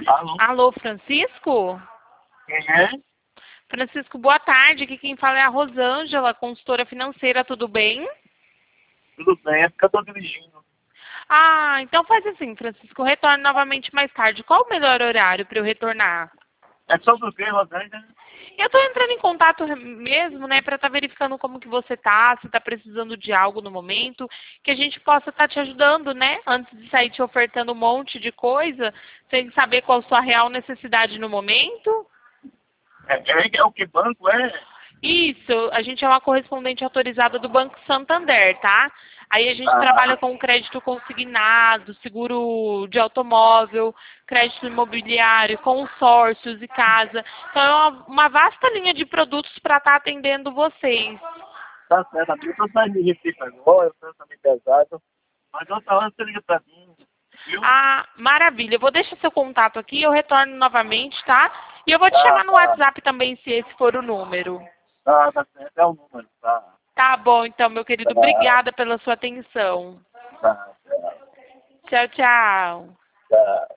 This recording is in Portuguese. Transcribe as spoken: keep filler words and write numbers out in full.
Alô? Alô, Francisco? Quem é? Francisco, boa tarde. Aqui quem fala é a Rosângela, consultora financeira, tudo bem? Tudo bem, é porque eu tô dirigindo. Ah, então faz assim, Francisco, retorne novamente mais tarde. Qual o melhor horário para eu retornar? É sobre o que, Rosângela? Eu tô entrando em contato mesmo, né, para estar verificando como que você tá, se tá precisando de algo no momento, que a gente possa estar te ajudando, né, antes de sair te ofertando um monte de coisa, sem saber qual a sua real necessidade no momento. É, é, é o que banco é? Isso, a gente é uma correspondente autorizada do Banco Santander, tá? Aí a gente trabalha Ah, com crédito consignado, seguro de automóvel, crédito imobiliário, consórcios e casa. Então é uma, uma vasta linha de produtos para estar atendendo vocês. tá certo, amigo. Eu tô saindo de Recife agora, eu tô também pesado. Mas outra hora você liga pra mim, viu? Ah, maravilha. Eu vou deixar seu contato aqui, eu retorno novamente, tá? E eu vou te Tá, chamar no tá. WhatsApp também, se esse for o número. Tá, tá certo. É o número, tá. Tá bom, então, meu querido. Tá, Obrigada pela sua atenção. tá, tá. Tchau, tchau. Tá.